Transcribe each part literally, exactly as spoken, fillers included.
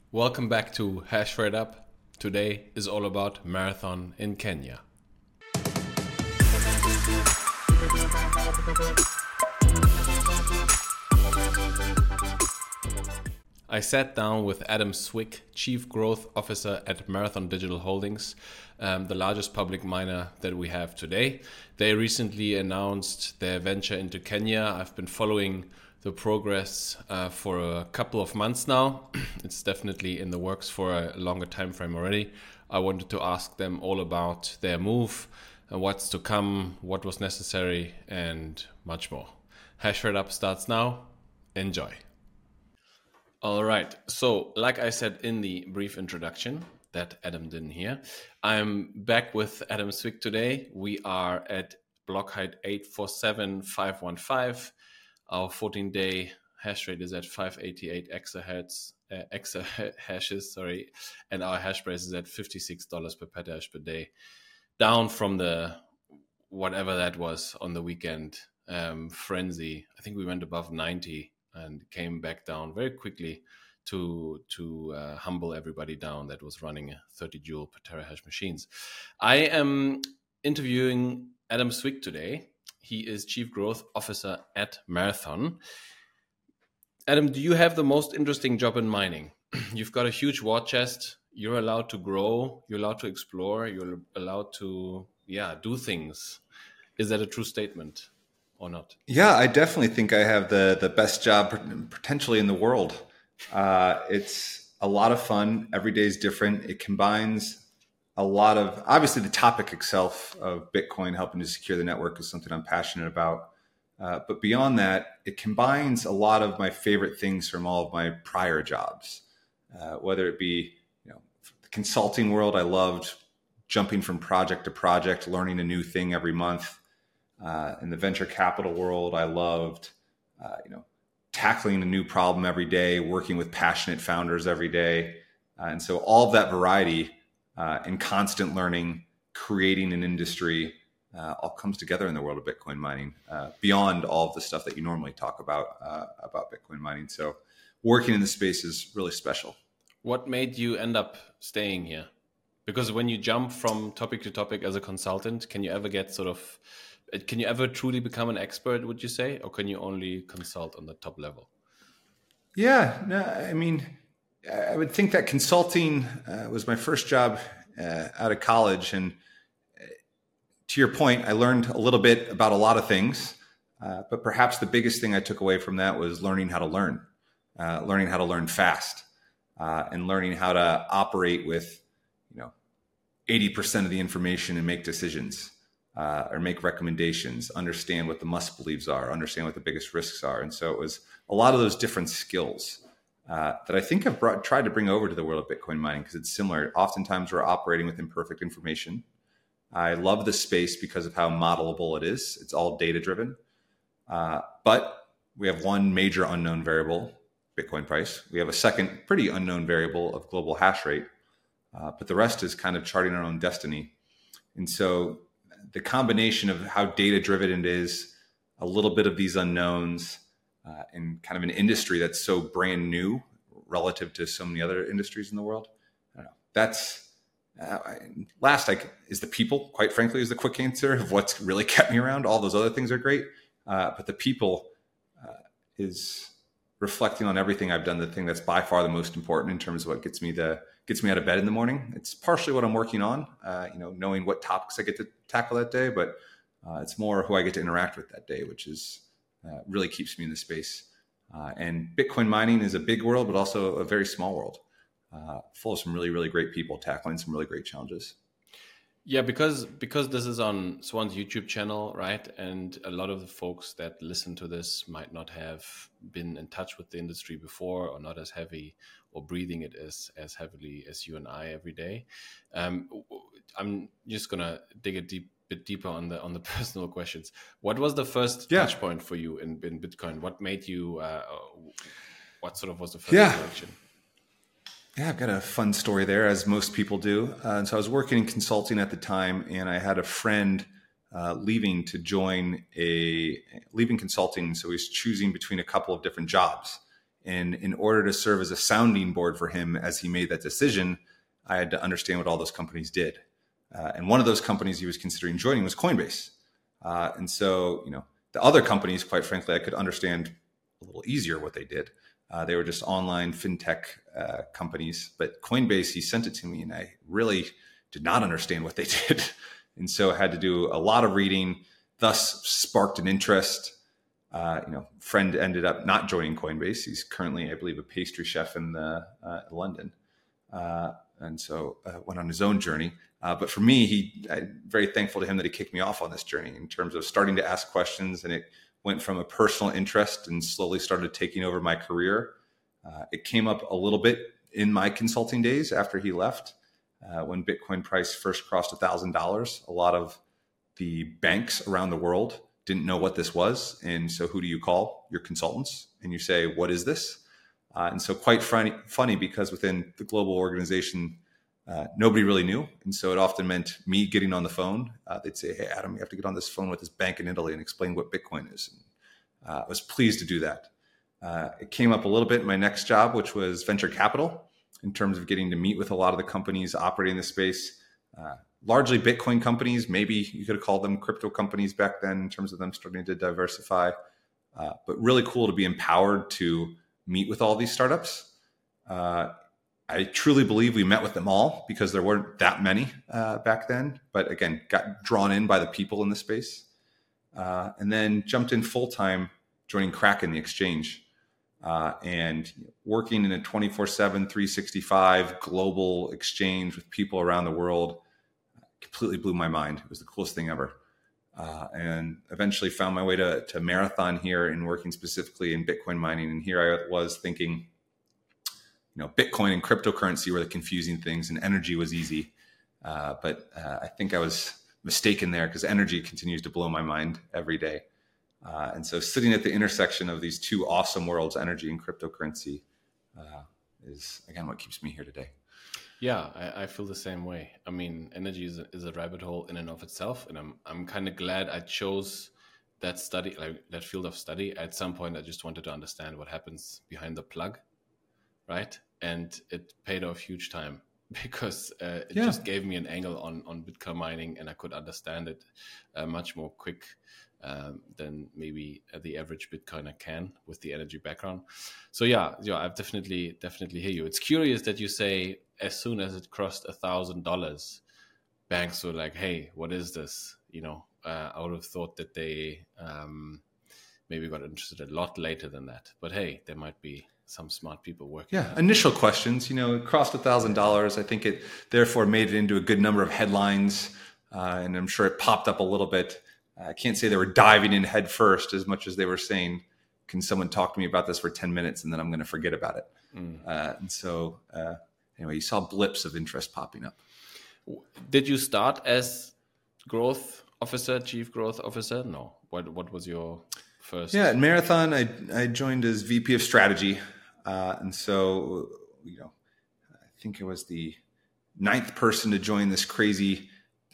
Welcome back to Hash Rate Up. Today is all about Marathon in Kenya. I sat down with Adam Swick, Chief Growth Officer at Marathon Digital Holdings, um, the largest public miner that we have today. They recently announced their venture into Kenya. I've been following the progress uh, for a couple of months now. It's definitely in the works for a longer time frame already. I wanted to ask them all about their move and what's to come, what was necessary, and much more. Hash Rate Up starts now. Enjoy. All right. So, like I said in the brief introduction that Adam didn't hear, I'm back with Adam Swick today. We are at block height eight four seven five one five. Our fourteen-day hash rate is at five eighty-eight exahertz, uh, exahashes, sorry, and our hash price is at fifty-six dollars per petahash per day, down from the whatever that was on the weekend um, frenzy. I think we went above ninety and came back down very quickly to to uh, humble everybody down that was running thirty joule per terahash machines. I am interviewing Adam Swick today. He is Chief Growth Officer at Marathon. Adam, do you have the most interesting job in mining? You've got a huge war chest. You're allowed to grow. You're allowed to explore. You're allowed to, yeah, do things. Is that a true statement or not? Yeah, I definitely think I have the the best job potentially in the world. Uh, it's a lot of fun. Every day is different. It combines a lot of, obviously the topic itself of Bitcoin helping to secure the network is something I'm passionate about. Uh, but beyond that, it combines a lot of my favorite things from all of my prior jobs, uh, whether it be, you know, the consulting world. I loved jumping from project to project, learning a new thing every month. Uh, in the venture capital world, I loved, uh, you know, tackling a new problem every day, working with passionate founders every day. Uh, and so all of that variety uh, and constant learning, creating an industry, uh, all comes together in the world of Bitcoin mining, uh, beyond all of the stuff that you normally talk about, uh, about Bitcoin mining. So working in the space is really special. What made you end up staying here? Because when you jump from topic to topic as a consultant, can you ever get sort of Can you ever truly become an expert, would you say, or can you only consult on the top level? Yeah, no, I mean, I would think that consulting uh, was my first job uh, out of college. And to your point, I learned a little bit about a lot of things, uh, but perhaps the biggest thing I took away from that was learning how to learn, uh, learning how to learn fast, uh, and learning how to operate with, you know, eighty percent of the information and make decisions. Uh, or make recommendations, understand what the must-believes are, understand what the biggest risks are. And so it was a lot of those different skills uh, that I think I've brought, tried to bring over to the world of Bitcoin mining because it's similar. Oftentimes we're operating with imperfect information. I love the space because of how modelable it is. It's all data-driven. Uh, but we have one major unknown variable, Bitcoin price. We have a second pretty unknown variable of global hash rate. Uh, but the rest is kind of charting our own destiny. And so the combination of how data-driven it is, a little bit of these unknowns, uh, and kind of an industry that's so brand new relative to so many other industries in the world. I don't know. That's uh, last. I is the people. Quite frankly, is the quick answer of what's really kept me around. All those other things are great, uh, but the people uh, is reflecting on everything I've done. The thing that's by far the most important in terms of what gets me the gets me out of bed in the morning. It's partially what I'm working on, uh, you know, knowing what topics I get to tackle that day, but uh, it's more who I get to interact with that day, which is uh, really keeps me in the space. Uh, and Bitcoin mining is a big world, but also a very small world, uh, full of some really, really great people tackling some really great challenges. Yeah, because because this is on Swan's YouTube channel, right? And a lot of the folks that listen to this might not have been in touch with the industry before, or not as heavy or breathing it as as heavily as you and I every day. Um, I'm just gonna dig a deep bit deeper on the on the personal questions. What was the first yeah. touch point for you in, in Bitcoin? What made you? Uh, what sort of was the first yeah. reaction? Yeah, I've got a fun story there, as most people do. Uh, and so I was working in consulting at the time, and I had a friend uh, leaving to join a leaving consulting. So he's choosing between a couple of different jobs, And in order to serve as a sounding board for him as he made that decision, I had to understand what all those companies did. Uh, and one of those companies he was considering joining was Coinbase. Uh, and so, you know, the other companies, quite frankly, I could understand a little easier what they did. Uh, they were just online fintech uh, companies. But Coinbase, he sent it to me, and I really did not understand what they did. And so I had to do a lot of reading, thus sparked an interest. Uh, you know, friend ended up not joining Coinbase. He's currently, I believe, a pastry chef in the, uh, London. Uh, and so uh, went on his own journey. Uh, but for me, he, I'm very thankful to him that he kicked me off on this journey in terms of starting to ask questions. And it went from a personal interest and slowly started taking over my career. Uh, it came up a little bit in my consulting days after he left. Uh, when Bitcoin price first crossed one thousand dollars, a lot of the banks around the world didn't know what this was. And so who do you call? Your consultants. And you say, what is this? Uh, and so quite funny, funny because within the global organization, uh, nobody really knew. And so it often meant me getting on the phone. Uh, they'd say, hey, Adam, you have to get on this phone with this bank in Italy and explain what Bitcoin is. And, uh, I was pleased to do that. Uh, it came up a little bit in my next job, which was venture capital, in terms of getting to meet with a lot of the companies operating in the space. Uh, largely Bitcoin companies, maybe you could have called them crypto companies back then in terms of them starting to diversify. Uh, but really cool to be empowered to meet with all these startups. Uh, I truly believe we met with them all because there weren't that many uh, back then. But again, got drawn in by the people in the space. Uh, and then jumped in full-time joining Kraken, the exchange. Uh, and working in a twenty-four seven, three sixty-five global exchange with people around the world completely blew my mind. It was the coolest thing ever. Uh, and eventually found my way to, to Marathon here and working specifically in Bitcoin mining. And here I was thinking, you know, Bitcoin and cryptocurrency were the confusing things and energy was easy. Uh, but uh, I think I was mistaken there because energy continues to blow my mind every day. Uh, and so sitting at the intersection of these two awesome worlds, energy and cryptocurrency, uh, is, again, what keeps me here today. Yeah, I, I feel the same way. I mean, energy is a, is a rabbit hole in and of itself, and I'm I'm kind of glad I chose that study, like that field of study. At some point, I just wanted to understand what happens behind the plug, right? And it paid off huge time because uh, it yeah. just gave me an angle on on Bitcoin mining, and I could understand it uh, much more quick um, than maybe the average Bitcoiner can with the energy background. So yeah, yeah, I definitely definitely hear you. It's curious that you say, as soon as it crossed a thousand dollars, banks were like, "Hey, what is this?" You know, uh, I would have thought that they um, maybe got interested a lot later than that. But hey, there might be some smart people working. Yeah, initial questions. You know, it crossed a thousand dollars. I think it therefore made it into a good number of headlines, uh, and I'm sure it popped up a little bit. I can't say they were diving in head first as much as they were saying, "Can someone talk to me about this for ten minutes, and then I'm going to forget about it." Mm. Uh, and so. Uh, Anyway, you saw blips of interest popping up. Did you start as growth officer, chief growth officer? No. What What was your first? Yeah, at Marathon, I I joined as V P of strategy, uh, and so you know, I think it was the ninth person to join this crazy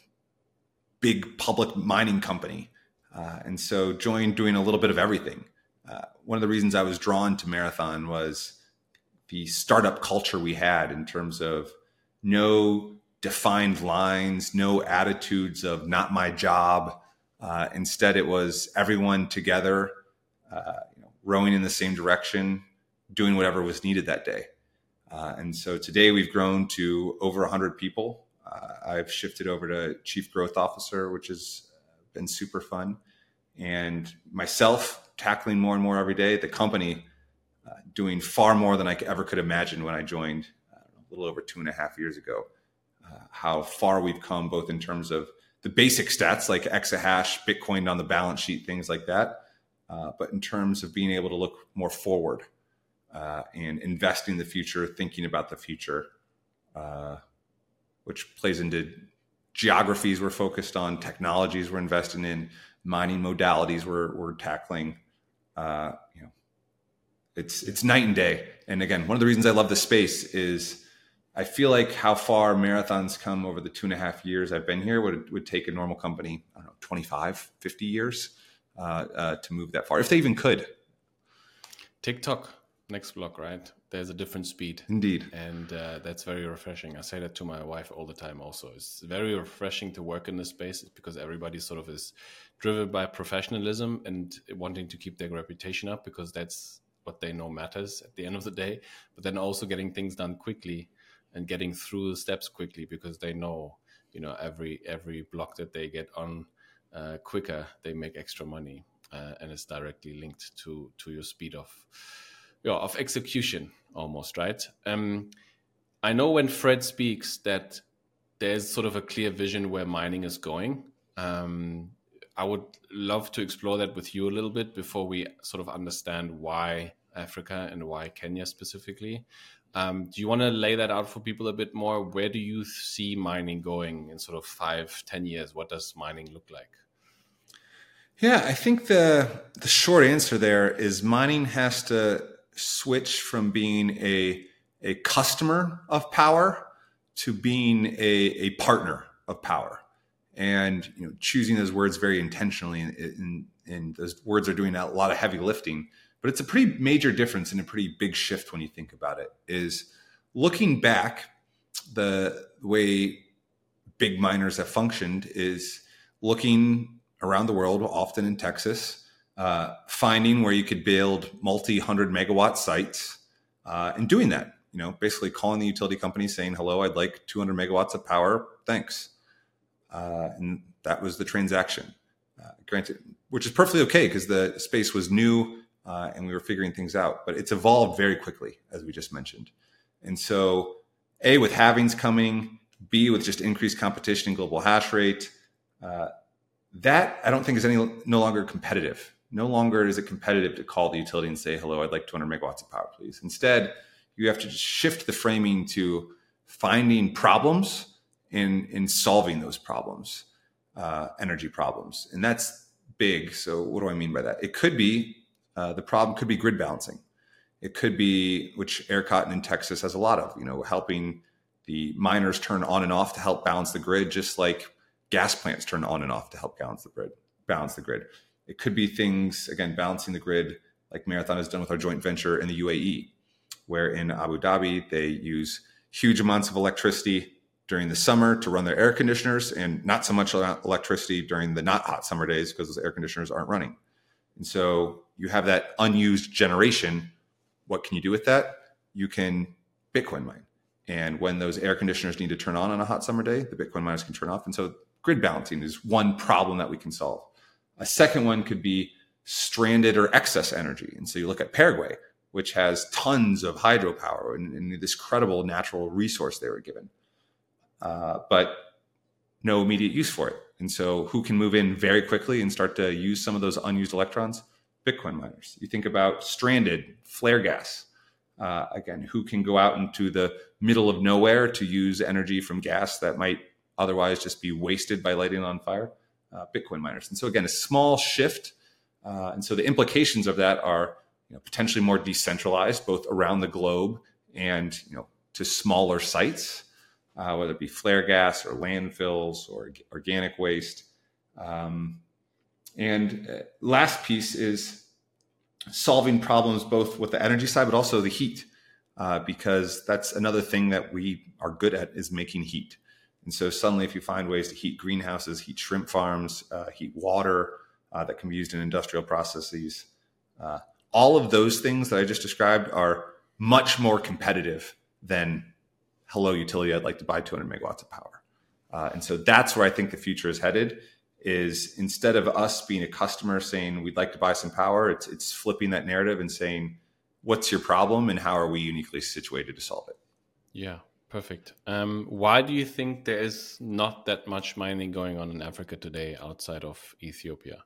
big public mining company, uh, and so joined doing a little bit of everything. Uh, one of the reasons I was drawn to Marathon was the startup culture we had in terms of no defined lines, no attitudes of not my job. Uh, instead, it was everyone together, uh, you know, rowing in the same direction, doing whatever was needed that day. Uh, and so today we've grown to over one hundred people. Uh, I've shifted over to Chief Growth Officer, which has been super fun. And myself tackling more and more every day, the company Uh, doing far more than I ever could imagine when I joined uh, a little over two and a half years ago. Uh, how far we've come, both in terms of the basic stats like exahash, Bitcoin on the balance sheet, things like that, uh, but in terms of being able to look more forward uh, and invest in the future, thinking about the future, uh, which plays into geographies we're focused on, technologies we're investing in, mining modalities we're, we're tackling, uh, you know, It's it's night and day. And again, one of the reasons I love this space is I feel like how far Marathon's come over the two and a half years I've been here would would take a normal company, I don't know, twenty-five, fifty years uh, uh, to move that far, if they even could. TikTok. next block, right? There's a different speed. Indeed. And uh, that's very refreshing. I say that to my wife all the time also. It's very refreshing to work in this space because everybody sort of is driven by professionalism and wanting to keep their reputation up because that's what they know matters at the end of the day. But then also getting things done quickly and getting through the steps quickly because they know, you know, every every block that they get on uh, quicker, they make extra money. Uh, and it's directly linked to to your speed of yeah, of execution almost, right? Um, I know when Fred speaks that there's sort of a clear vision where mining is going. Um, I would love to explore that with you a little bit before we sort of understand why Africa and why Kenya specifically. Um, do you want to lay that out for people a bit more? Where do you see mining going in sort of five, ten years? What does mining look like? Yeah, I think the the short answer there is mining has to switch from being a a customer of power to being a, a partner of power, and you know, choosing those words very intentionally. And, and, and those words are doing a lot of heavy lifting, but it's a pretty major difference and a pretty big shift when you think about it. Is looking back, the way big miners have functioned is looking around the world, often in Texas, uh, finding where you could build multi-hundred megawatt sites uh, and doing that. You know, basically calling the utility company saying, hello, I'd like two hundred megawatts of power. Thanks. Uh, and that was the transaction. Uh, granted, which is perfectly okay because the space was new uh, and we were figuring things out. But it's evolved very quickly, as we just mentioned. And so, A, with halvings coming, B, with just increased competition and global hash rate, uh, that I don't think is any no longer competitive. No longer is it competitive to call the utility and say, hello, I'd like two hundred megawatts of power, please. Instead, you have to just shift the framing to finding problems and in solving those problems, uh, energy problems. And that's big. So what do I mean by that? It could be, uh, the problem could be grid balancing. It could be, which ERCOT in Texas has a lot of, you know, helping the miners turn on and off to help balance the grid, just like gas plants turn on and off to help balance the grid. Balance the grid. It could be things, again, balancing the grid, like Marathon has done with our joint venture in the U A E, where in Abu Dhabi they use huge amounts of electricity during the summer to run their air conditioners, and not so much electricity during the not hot summer days because those air conditioners aren't running. And so you have that unused generation. What can you do with that? You can Bitcoin mine. And when those air conditioners need to turn on on a hot summer day, the Bitcoin miners can turn off. And so grid balancing is one problem that we can solve. A second one could be stranded or excess energy. And so you look at Paraguay, which has tons of hydropower and, and this credible natural resource they were given, uh, but no immediate use for it. And so who can move in very quickly and start to use some of those unused electrons? Bitcoin miners. You think about stranded flare gas. Uh, again, who can go out into the middle of nowhere to use energy from gas that might otherwise just be wasted by lighting on fire? Uh, Bitcoin miners. And so again, a small shift. Uh, and so the implications of that are, you know, potentially more decentralized, both around the globe and, you know, to smaller sites, uh, whether it be flare gas or landfills or organic waste. Um, and uh, last piece is solving problems both with the energy side, but also the heat, uh, because that's another thing that we are good at is making heat. And so suddenly if you find ways to heat greenhouses, heat shrimp farms, uh, heat water uh, that can be used in industrial processes, uh, all of those things that I just described are much more competitive than, hello, utility, I'd like to buy two hundred megawatts of power. Uh, and so that's where I think the future is headed, is instead of us being a customer saying we'd like to buy some power, it's it's flipping that narrative and saying, what's your problem and how are we uniquely situated to solve it? Yeah, perfect. Um, why do you think there is not that much mining going on in Africa today outside of Ethiopia?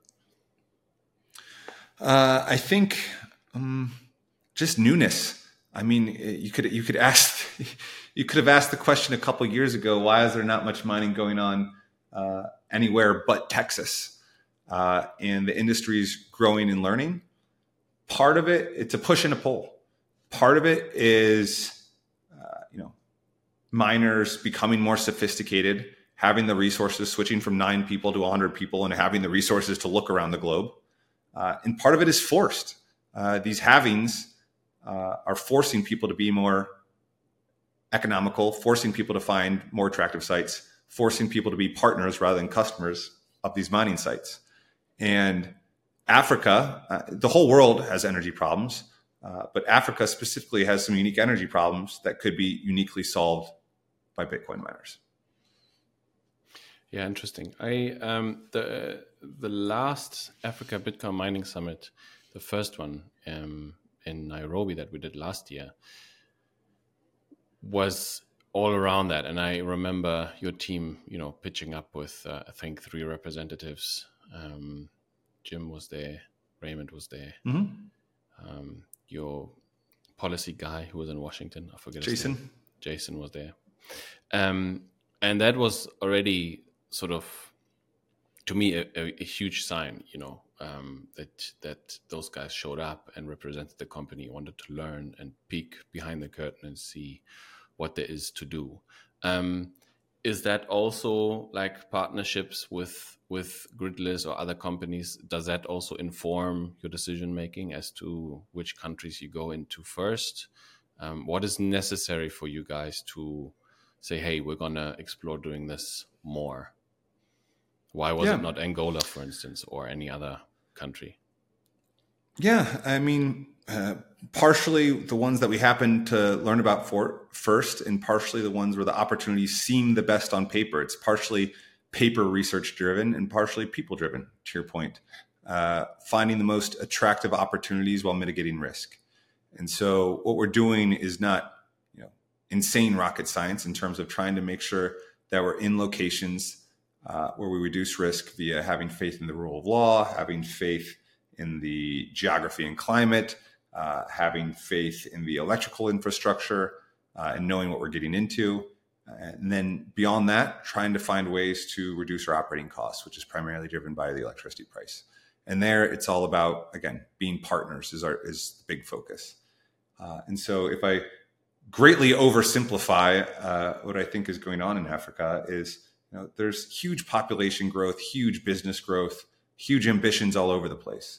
Uh, I think um, just newness. I mean, you could you could ask you could have asked the question a couple of years ago. Why is there not much mining going on uh, anywhere but Texas? Uh, and the industry is growing and learning. Part of it, it's a push and a pull. Part of it is, uh, you know, miners becoming more sophisticated, having the resources, switching from nine people to one hundred people, and having the resources to look around the globe. Uh, and part of it is forced. Uh, these halvings uh, are forcing people to be more economical, forcing people to find more attractive sites, forcing people to be partners rather than customers of these mining sites. And Africa, uh, the whole world has energy problems, uh, but Africa specifically has some unique energy problems that could be uniquely solved by Bitcoin miners. Yeah, interesting. I um, the the last Africa Bitcoin Mining Summit, the first one um, in Nairobi that we did last year, was all around that. And I remember your team, you know, pitching up with uh, I think three representatives. Um, Jim was there, Raymond was there, mm-hmm. um, your policy guy who was in Washington, I forget Jason. his name. Jason was there, um, and that was already sort of, to me, a, a, a huge sign, you know, um, that that those guys showed up and represented the company, wanted to learn and peek behind the curtain and see what there is to do. Um, is that also like partnerships with with Gridless or other companies? Does that also inform your decision making as to which countries you go into first? Um, what is necessary for you guys to say, hey, we're gonna explore doing this more? Why was yeah. it not Angola, for instance, or any other country? Yeah, I mean, uh, partially the ones that we happen to learn about for first, and partially the ones where the opportunities seem the best on paper. It's partially paper research driven and partially people driven, to your point. Uh, finding the most attractive opportunities while mitigating risk. And so what we're doing is not, you know, insane rocket science in terms of trying to make sure that we're in locations Uh, where we reduce risk via having faith in the rule of law, having faith in the geography and climate, uh, having faith in the electrical infrastructure, uh, and knowing what we're getting into. And then beyond that, trying to find ways to reduce our operating costs, which is primarily driven by the electricity price. And there it's all about, again, being partners is our is the big focus. Uh, and so if I greatly oversimplify uh, what I think is going on in Africa is, you know, there's huge population growth, huge business growth, huge ambitions all over the place.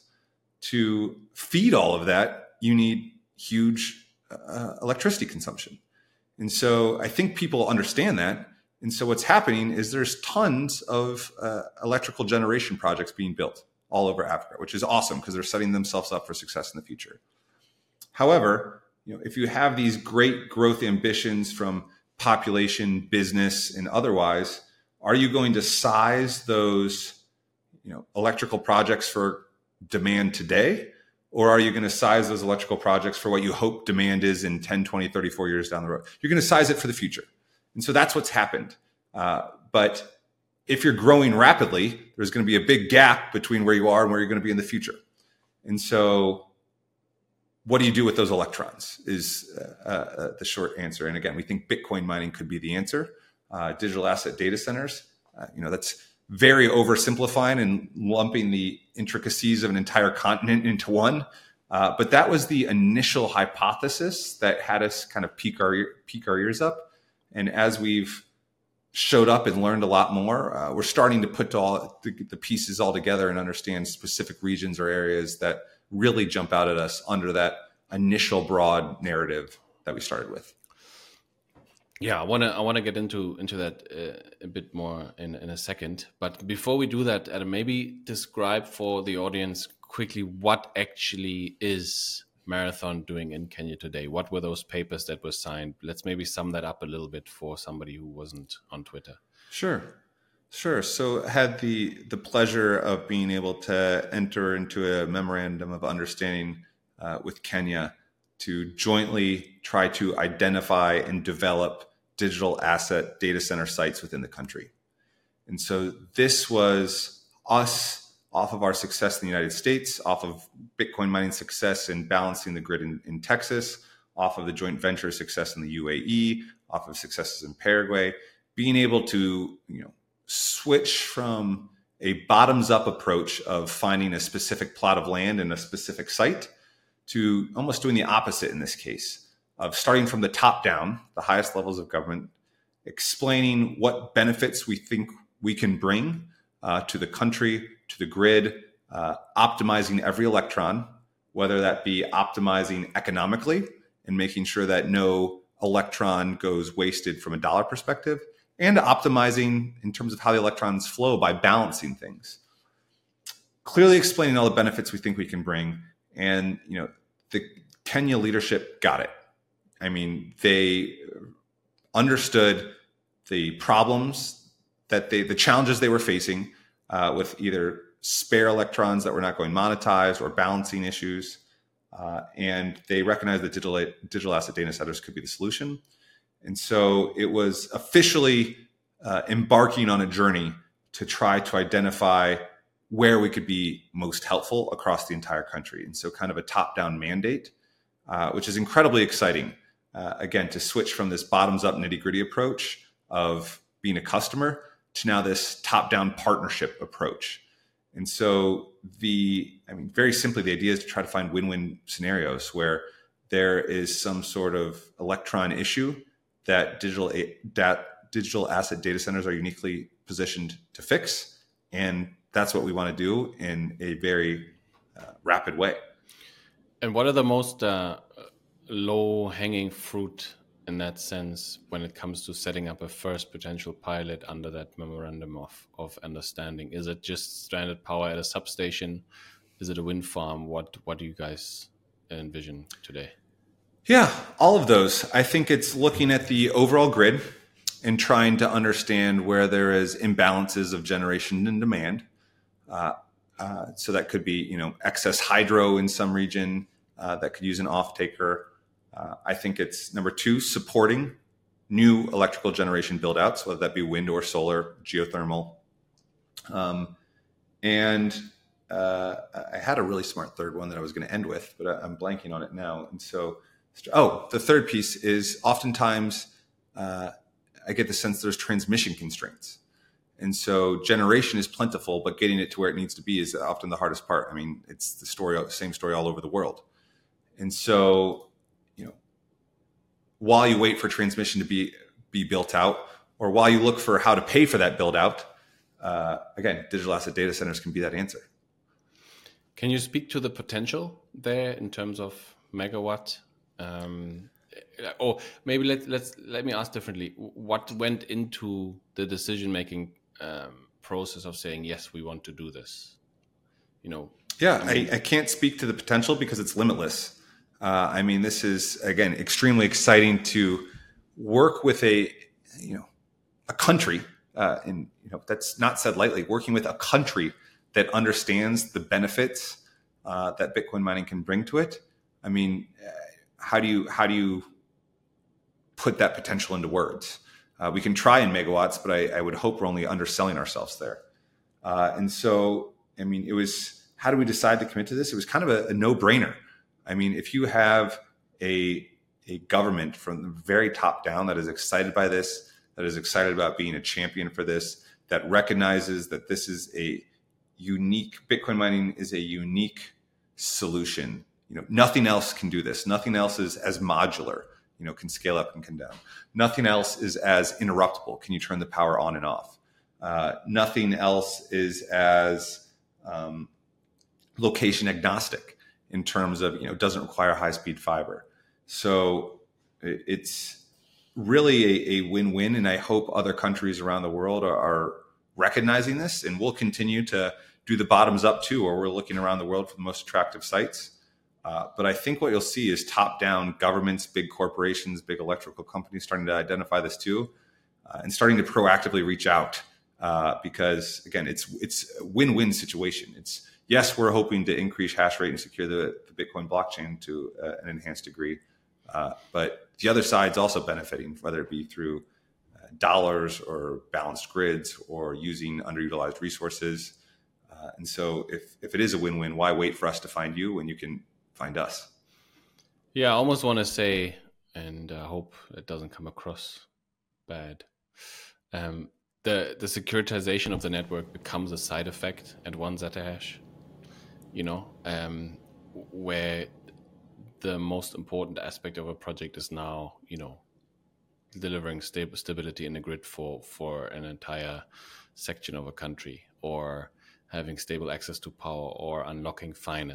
To feed all of that, you need huge uh, electricity consumption. And so I think people understand that. And so what's happening is there's tons of uh, electrical generation projects being built all over Africa, which is awesome because they're setting themselves up for success in the future. However, you know, if you have these great growth ambitions from population, business, and otherwise, are you going to size those, you know, electrical projects for demand today? Or are you going to size those electrical projects for what you hope demand is in ten, twenty, thirty-four years down the road? You're going to size it for the future. And so that's what's happened. Uh, but if you're growing rapidly, there's going to be a big gap between where you are and where you're going to be in the future. And so what do you do with those electrons is uh, uh, the short answer. And again, we think Bitcoin mining could be the answer. Uh, digital asset data centers, uh, you know, that's very oversimplifying and lumping the intricacies of an entire continent into one. Uh, but that was the initial hypothesis that had us kind of peak our peak our ears up. And as we've showed up and learned a lot more, uh, we're starting to put all the, the pieces all together and understand specific regions or areas that really jump out at us under that initial broad narrative that we started with. Yeah, I want to I want to get into into that uh, a bit more in, in a second. But before we do that, Adam, maybe describe for the audience quickly what actually is Marathon doing in Kenya today. What were those papers that were signed? Let's maybe sum that up a little bit for somebody who wasn't on Twitter. Sure, sure. So I had the the pleasure of being able to enter into a memorandum of understanding uh, with Kenya to jointly try to identify and develop digital asset data center sites within the country. And so this was us off of our success in the United States, off of Bitcoin mining success in balancing the grid in, in Texas, off of the joint venture success in the U A E, off of successes in Paraguay, being able to, you know, switch from a bottoms up approach of finding a specific plot of land in a specific site to almost doing the opposite in this case, of starting from the top down, the highest levels of government, explaining what benefits we think we can bring uh, to the country, to the grid, uh, optimizing every electron, whether that be optimizing economically and making sure that no electron goes wasted from a dollar perspective, and optimizing in terms of how the electrons flow by balancing things. Clearly explaining all the benefits we think we can bring. And, you know, the Kenya leadership got it. I mean, they understood the problems that they, the challenges they were facing uh, with either spare electrons that were not going monetized or balancing issues. Uh, and they recognized that digital, digital asset data centers could be the solution. And so it was officially uh, embarking on a journey to try to identify where we could be most helpful across the entire country. And so kind of a top-down mandate, uh, which is incredibly exciting. Uh, again, to switch from this bottoms-up nitty-gritty approach of being a customer to now this top-down partnership approach. And so the, I mean, very simply, the idea is to try to find win-win scenarios where there is some sort of electron issue that digital, that digital asset data centers are uniquely positioned to fix. And that's what we want to do in a very uh, rapid way. And what are the most uh, low-hanging fruit in that sense when it comes to setting up a first potential pilot under that memorandum of, of understanding? Is it just stranded power at a substation? Is it a wind farm? What what do you guys envision today? Yeah, all of those. I think it's looking at the overall grid and trying to understand where there is imbalances of generation and demand. Uh, uh, so that could be, you know, excess hydro in some region uh, that could use an off-taker. Uh, I think it's number two, supporting new electrical generation build-outs, whether that be wind or solar, geothermal. Um, and uh, I had a really smart third one that I was going to end with, but I, I'm blanking on it now. And so, oh, the third piece is oftentimes uh, I get the sense there's transmission constraints. And so generation is plentiful, but getting it to where it needs to be is often the hardest part. I mean, it's the story, same story all over the world. And so, you know, while you wait for transmission to be, be built out, or while you look for how to pay for that build out, uh, again, digital asset data centers can be that answer. Can you speak to the potential there in terms of megawatt? Um, or maybe let let's let me ask differently. What went into the decision making um, process of saying yes, we want to do this? You know. Yeah, I, mean, I, I can't speak to the potential because it's limitless. Uh, I mean, this is again extremely exciting to work with a you know a country, uh, and you know that's not said lightly. Working with a country that understands the benefits uh, that Bitcoin mining can bring to it. I mean, how do you how do you put that potential into words? Uh, we can try in megawatts, but I, I would hope we're only underselling ourselves there. Uh, and so, I mean, it was, how do we decide to commit to this? It was kind of a, a no-brainer. I mean, if you have a, a government from the very top down that is excited by this, that is excited about being a champion for this, that recognizes that this is a unique, Bitcoin mining is a unique solution. You know, nothing else can do this. Nothing else is as modular, you know, can scale up and come down. Nothing else is as interruptible. Can you turn the power on and off? Uh, nothing else is as um, location agnostic in terms of, you know, doesn't require high-speed fiber. So it's really a, a win-win, and I hope other countries around the world are, are recognizing this, and we'll continue to do the bottoms up too, where we're looking around the world for the most attractive sites. Uh, but I think what you'll see is top-down governments, big corporations, big electrical companies starting to identify this too, uh, and starting to proactively reach out uh, because, again, it's it's a win-win situation. It's, yes, we're hoping to increase hash rate and secure the, the Bitcoin blockchain to uh, an enhanced degree, uh, but the other side's also benefiting, whether it be through uh, dollars or balanced grids or using underutilized resources. Uh, and so if, if it is a win-win, why wait for us to find you when you can find us? Yeah, I almost want to say, and I hope it doesn't come across bad, um, the the securitization of the network becomes a side effect at one zettahash, you know, um, where the most important aspect of a project is now, you know, delivering stable stability in the grid for, for an entire section of a country, or having stable access to power, or unlocking finance,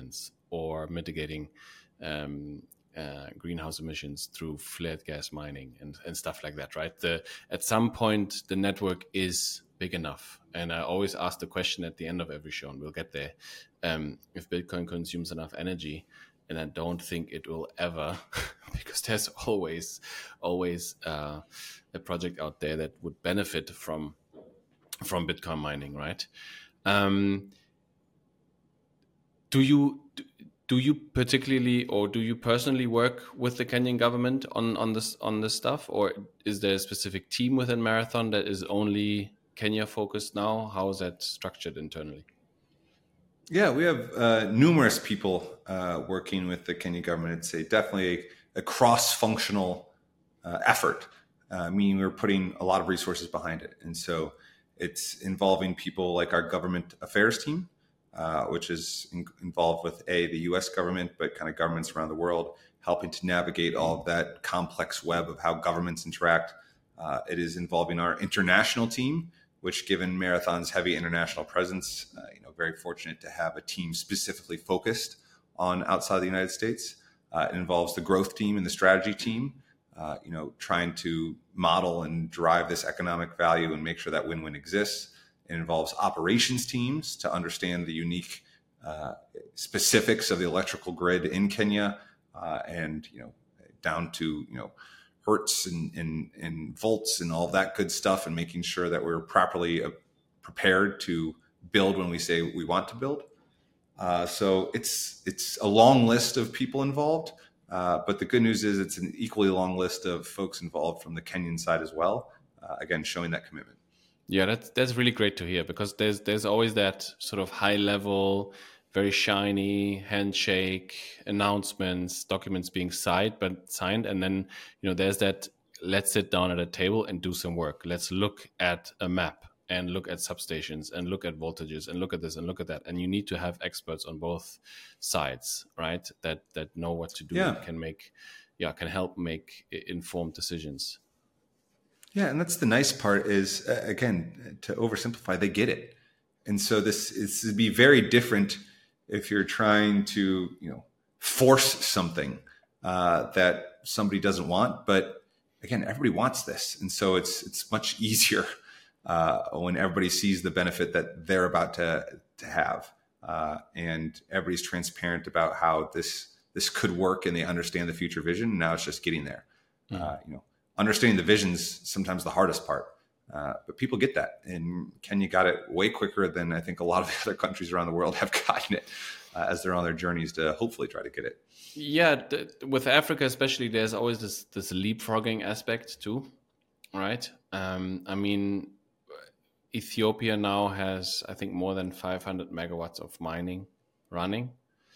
or mitigating um, uh, greenhouse emissions through flared gas mining and, and stuff like that, right? The, at some point, the network is big enough. And I always ask the question at the end of every show, and we'll get there, um, if Bitcoin consumes enough energy. And I don't think it will ever, because there's always, always uh, a project out there that would benefit from from Bitcoin mining, right? Um, do you do you particularly, or do you personally work with the Kenyan government on on this on this stuff, or is there a specific team within Marathon that is only Kenya focused now? How is that structured internally? Yeah, we have uh, numerous people uh, working with the Kenyan government. It's a, definitely a, a cross-functional uh, effort, uh, meaning we're putting a lot of resources behind it. And so it's involving people like our government affairs team, uh, which is in, involved with A, the U S government, but kind of governments around the world, helping to navigate all of that complex web of how governments interact. Uh, it is involving our international team, which, given Marathon's heavy international presence, uh, you know, very fortunate to have a team specifically focused on outside the United States. Uh, it involves the growth team and the strategy team, uh, you know, trying to model and drive this economic value and make sure that win-win exists. It involves operations teams to understand the unique uh, specifics of the electrical grid in Kenya, uh, and, you know, down to, you know, hertz and, and, and volts and all that good stuff, and making sure that we're properly uh, prepared to build when we say we want to build. Uh, so it's it's a long list of people involved, uh, but the good news is it's an equally long list of folks involved from the Kenyan side as well. Uh, again, showing that commitment. Yeah, that's that's really great to hear, because there's there's always that sort of high level, very shiny handshake announcements, documents being signed, but signed, and then, you know, there's that, let's sit down at a table and do some work. Let's look at a map and look at substations and look at voltages and look at this and look at that. And you need to have experts on both sides, right? That that know what to do, yeah. and can make, yeah, can help make informed decisions. Yeah, and that's the nice part is, uh, again, to oversimplify, they get it. And so this is to be very different if you're trying to, you know, force something uh, that somebody doesn't want. But again, everybody wants this. And so it's it's much easier uh, when everybody sees the benefit that they're about to, to have. Uh, and everybody's transparent about how this this could work, and they understand the future vision. Now it's just getting there. Mm-hmm. Uh, you know, understanding the vision's sometimes the hardest part. Uh, but people get that, and Kenya got it way quicker than I think a lot of the other countries around the world have gotten it uh, as they're on their journeys to hopefully try to get it. Yeah, th- with Africa especially, there's always this this leapfrogging aspect too, right? Um, I mean, Ethiopia now has, I think, more than five hundred megawatts of mining running,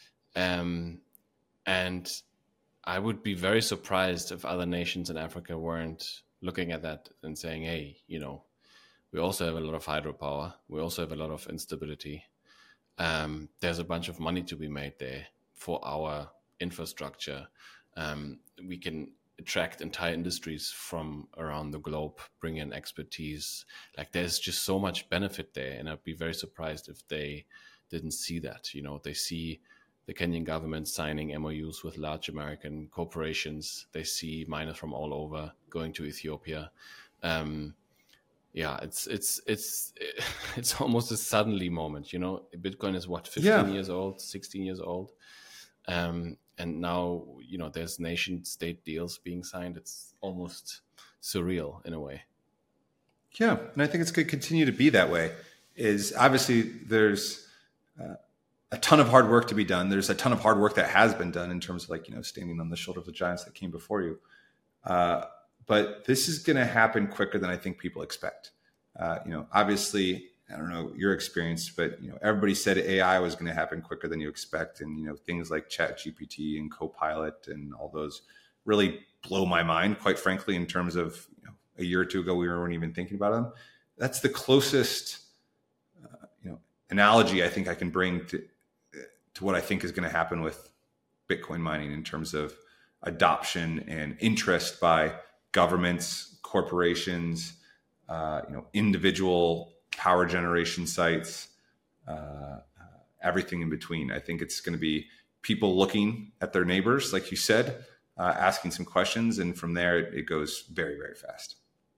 um, and I would be very surprised if other nations in Africa weren't looking at that and saying, hey, you know, we also have a lot of hydropower. We also have a lot of instability. Um, there's a bunch of money to be made there for our infrastructure. Um, we can attract entire industries from around the globe, bring in expertise. Like, there's just so much benefit there. And I'd be very surprised if they didn't see that. You know, they see the Kenyan government signing M O Us with large American corporations. They see miners from all over going to Ethiopia. Um, yeah, it's it's it's it's almost a suddenly moment. You know, Bitcoin is what, fifteen yeah. years old, sixteen years old, um, and now, you know, there's nation state deals being signed. It's almost surreal in a way. Yeah, and I think it's going to continue to be that way. Is obviously there's Uh, a ton of hard work to be done. There's a ton of hard work that has been done in terms of, like, you know, standing on the shoulders of giants that came before you. Uh, but this is going to happen quicker than I think people expect. Uh, you know, obviously, I don't know your experience, but, you know, everybody said A I was going to happen quicker than you expect. And, you know, things like ChatGPT and Copilot and all those really blow my mind, quite frankly, in terms of, you know, a year or two ago, we weren't even thinking about them. That's the closest, uh, you know, analogy I think I can bring to, to what I think is going to happen with Bitcoin mining in terms of adoption and interest by governments, corporations, uh, you know, individual power generation sites, uh, uh, everything in between. I think it's going to be people looking at their neighbors, like you said, uh, asking some questions. And from there, it, it goes very, very fast.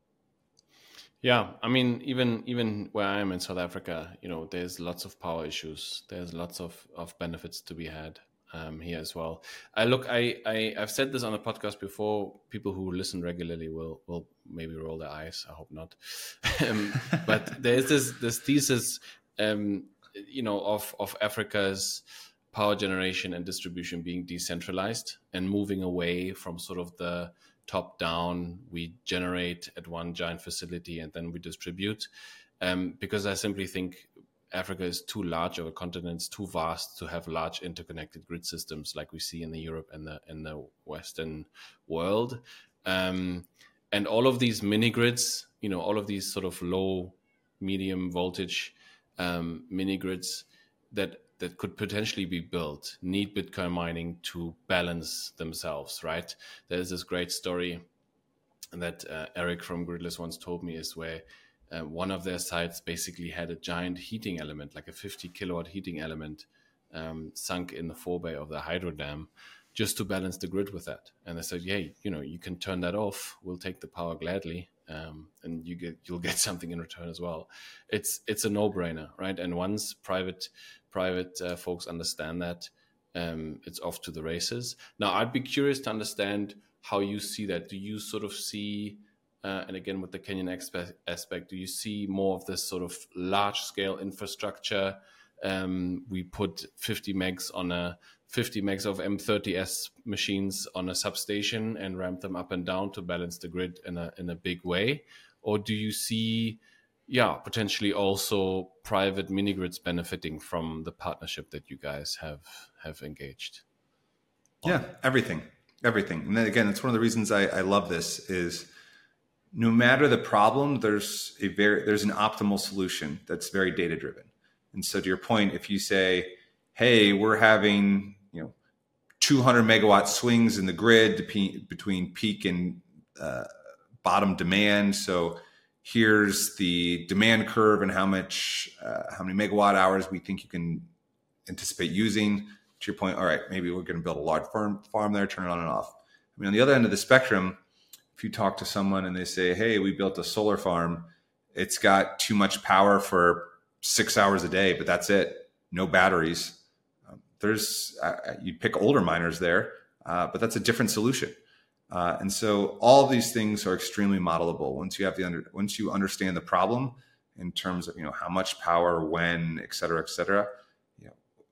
Yeah, I mean, even even where I am in South Africa, you know, there's lots of power issues. There's lots of, of benefits to be had um, here as well. I look, I, I I've said this on a podcast before. People who listen regularly will will maybe roll their eyes. I hope not. um, but there's this this thesis, um, you know, of of Africa's power generation and distribution being decentralized and moving away from sort of the top down, we generate at one giant facility and then we distribute. Um, because I simply think Africa is too large of a continent, it's too vast to have large interconnected grid systems like we see in the Europe and the in the Western world. Um, and all of these mini grids, you know, all of these sort of low, medium voltage um, mini grids that that could potentially be built need Bitcoin mining to balance themselves, right? There's this great story that uh, Eric from Gridless once told me is where uh, one of their sites basically had a giant heating element, like a fifty kilowatt heating element um, sunk in the forebay of the hydro dam just to balance the grid with that. And they said, yeah, you know, you can turn that off. We'll take the power gladly. Um, and you get, you'll get something in return as well. It's, it's a no-brainer, right? And once private, private uh, folks understand that, um, it's off to the races. Now, I'd be curious to understand how you see that. Do you sort of see, uh, and again, with the Kenyan aspect, aspect, do you see more of this sort of large-scale infrastructure? Um, we put fifty megs on a fifty megs of M thirty S machines on a substation and ramp them up and down to balance the grid in a in a big way? Or do you see, yeah, potentially also private mini grids benefiting from the partnership that you guys have have engaged? Yeah, everything, everything. And then again, it's one of the reasons I, I love this is no matter the problem, there's a very there's an optimal solution that's very data driven. And so to your point, if you say, hey, we're having, you know, two hundred megawatt swings in the grid between peak and uh, bottom demand. So here's the demand curve and how much, uh, how many megawatt hours we think you can anticipate using. To your point, all right, maybe we're going to build a large farm, farm there, turn it on and off. I mean, on the other end of the spectrum, if you talk to someone and they say, hey, we built a solar farm, it's got too much power for six hours a day, but that's it. No batteries. Um, there's, uh, you'd pick older miners there, uh, but that's a different solution. Uh, and so all of these things are extremely modelable. Once you have the under, once you understand the problem in terms of, you know, how much power, when, et cetera, et cetera, you know,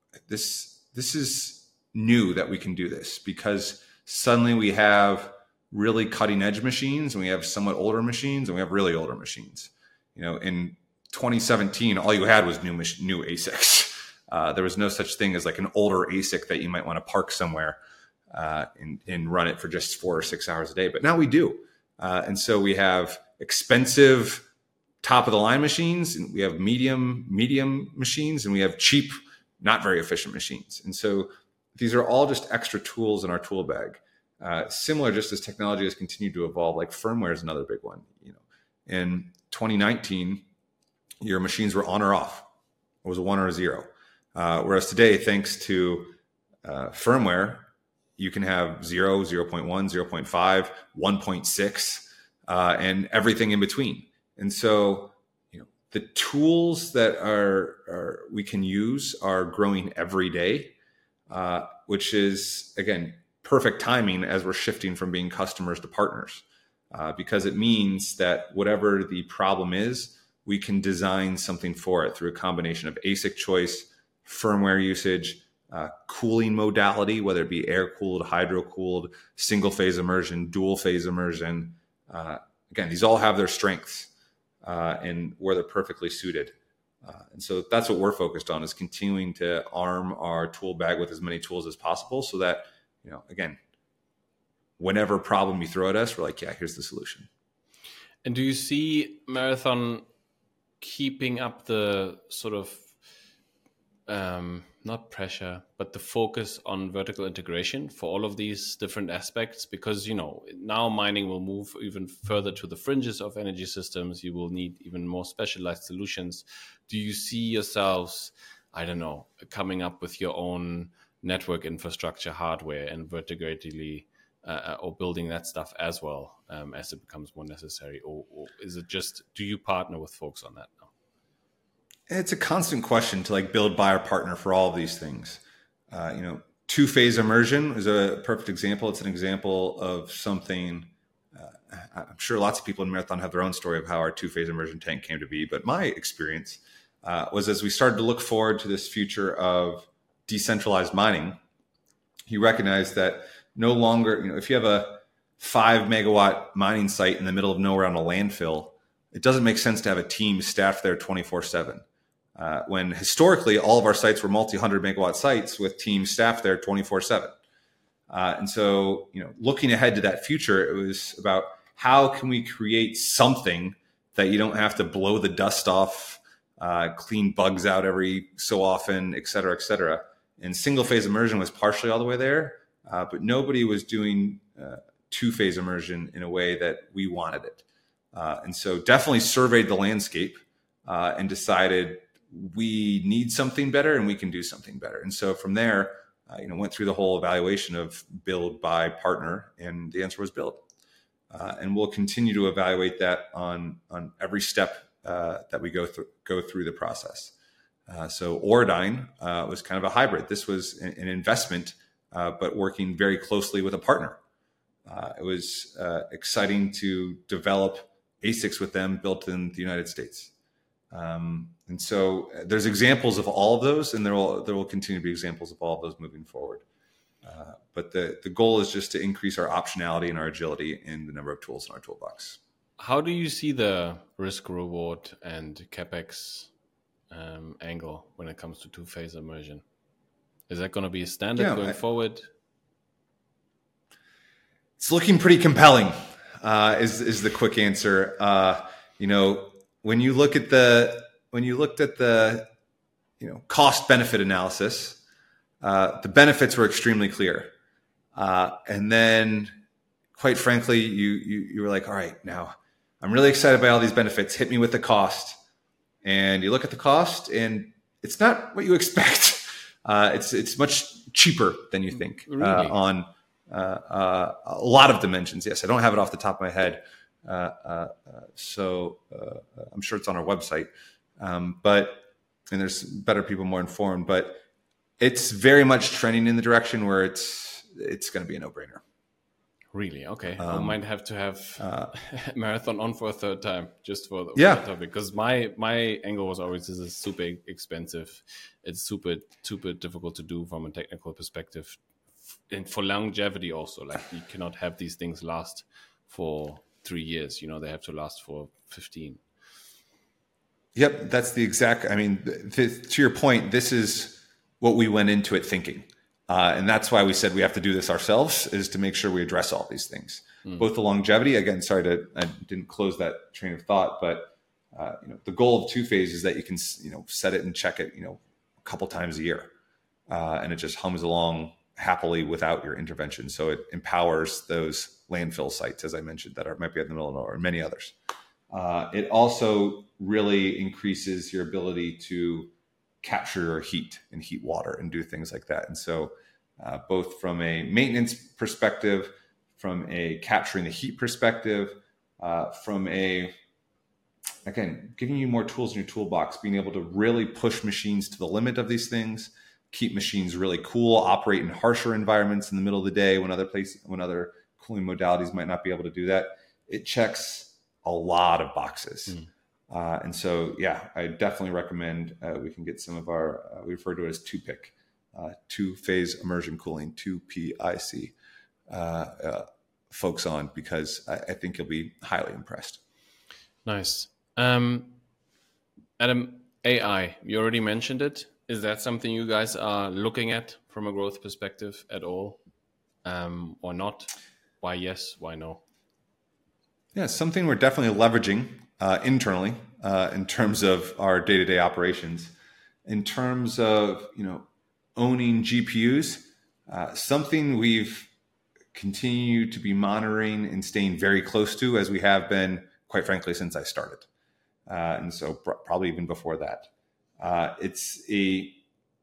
this, this is new that we can do this because suddenly we have really cutting edge machines and we have somewhat older machines and we have really older machines. You know, in twenty seventeen, all you had was new new A S I Cs. Uh, there was no such thing as like an older A S I C that you might want to park somewhere uh, and, and run it for just four or six hours a day. But now we do. Uh, and so we have expensive top of the line machines, and we have medium, medium machines, and we have cheap, not very efficient machines. And so these are all just extra tools in our tool bag. Uh, similar, just as technology has continued to evolve, like firmware is another big one. You know, in twenty nineteen, your machines were on or off. It was a one or a zero. Uh, whereas today, thanks to uh, firmware, you can have zero, zero point one, zero point five, one point six, uh, and everything in between. And so, you know, the tools that are, are we can use are growing every day, uh, which is, again, perfect timing as we're shifting from being customers to partners, uh, because it means that whatever the problem is, we can design something for it through a combination of A S I C choice, firmware usage, uh, cooling modality, whether it be air-cooled, hydro-cooled, single-phase immersion, dual-phase immersion. Uh, again, these all have their strengths uh, and where they're perfectly suited. Uh, and so that's what we're focused on, is continuing to arm our tool bag with as many tools as possible so that, you know, again, whenever problem you throw at us, we're like, yeah, here's the solution. And do you see Marathon keeping up the sort of um, not pressure, but the focus on vertical integration for all of these different aspects? Because, you know, now mining will move even further to the fringes of energy systems. You will need even more specialized solutions. Do you see yourselves, I don't know, coming up with your own network infrastructure hardware and vertically uh, or building that stuff as well um, as it becomes more necessary? Or, or is it just, do you partner with folks on that now? It's a constant question to like build, buy, or partner for all of these things. Uh, you know, two-phase immersion is a perfect example. It's an example of something. Uh, I'm sure lots of people in Marathon have their own story of how our two-phase immersion tank came to be. But my experience uh, was as we started to look forward to this future of decentralized mining, you recognize that no longer, you know, if you have a five megawatt mining site in the middle of nowhere on a landfill, it doesn't make sense to have a team staffed there twenty-four seven. Uh, when historically all of our sites were multi-hundred megawatt sites with teams staffed there twenty-four seven. Uh, and so, you know, looking ahead to that future, it was about how can we create something that you don't have to blow the dust off, uh, clean bugs out every so often, et cetera, et cetera. And single phase immersion was partially all the way there, uh, but nobody was doing uh, two phase immersion in a way that we wanted it. Uh, and so definitely surveyed the landscape uh, and decided we need something better and we can do something better. And so from there, uh, you know, went through the whole evaluation of build, buy, partner, and the answer was build. Uh, and we'll continue to evaluate that on, on every step uh, that we go through, go through the process. Uh, so Auradine uh, was kind of a hybrid. This was an, an investment, uh, but working very closely with a partner. Uh, it was uh, exciting to develop A SICs with them built in the United States. Um, and so there's examples of all of those, and there will there will continue to be examples of all of those moving forward. Uh, but the, the goal is just to increase our optionality and our agility in the number of tools in our toolbox. How do you see the risk reward and CapEx um, angle when it comes to two-phase immersion? Is that going to be a standard yeah, going I, forward? It's looking pretty compelling, uh, is is the quick answer. Uh, you know, when you look at the when you looked at the you know cost benefit analysis, uh, the benefits were extremely clear, uh, and then, quite frankly, you, you you were like, all right, now I'm really excited by all these benefits. Hit me with the cost, and you look at the cost, and it's not what you expect. Uh, it's it's much cheaper than you think really? uh, on uh, uh, a lot of dimensions. Yes, I don't have it off the top of my head. Uh, uh, uh, so uh, I'm sure it's on our website, um, but and there's better people more informed, but it's very much trending in the direction where it's it's going to be a no-brainer. Really? Okay. Um, we might have to have uh, Marathon on for a third time just for the, yeah. for the topic, because my my angle was always this is super expensive. It's super super difficult to do from a technical perspective, and for longevity also. Like you cannot have these things last for three years, you know, they have to last for fifteen. Yep. That's the exact, I mean, th- to your point, this is what we went into it thinking. Uh, and that's why we said we have to do this ourselves, is to make sure we address all these things, mm. both the longevity, again, sorry to, I didn't close that train of thought, but uh, you know, the goal of two phase is that you can, you know, set it and check it, you know, a couple times a year. Uh, and it just hums along happily without your intervention. So it empowers those landfill sites, as I mentioned, that are might be in the middle of nowhere, and many others. Uh, it also really increases your ability to capture your heat and heat water and do things like that. And so uh, both from a maintenance perspective, from a capturing the heat perspective, uh, from a, again, giving you more tools in your toolbox, being able to really push machines to the limit of these things, keep machines really cool, operate in harsher environments in the middle of the day when other places, when other cooling modalities might not be able to do that. It checks a lot of boxes. Mm. Uh, and so, yeah, I definitely recommend uh, we can get some of our, uh, we refer to it as two pick, uh, two-phase immersion cooling, two P I C uh, uh, folks on, because I, I think you'll be highly impressed. Nice. Um, Adam, A I, you already mentioned it. Is that something you guys are looking at from a growth perspective at all, um, or not? Why yes, why no? Yeah, something we're definitely leveraging uh, internally uh, in terms of our day-to-day operations. In terms of, you know, owning G P Us, uh, something we've continued to be monitoring and staying very close to, as we have been, quite frankly, since I started. Uh, and so pr- probably even before that. Uh, it's a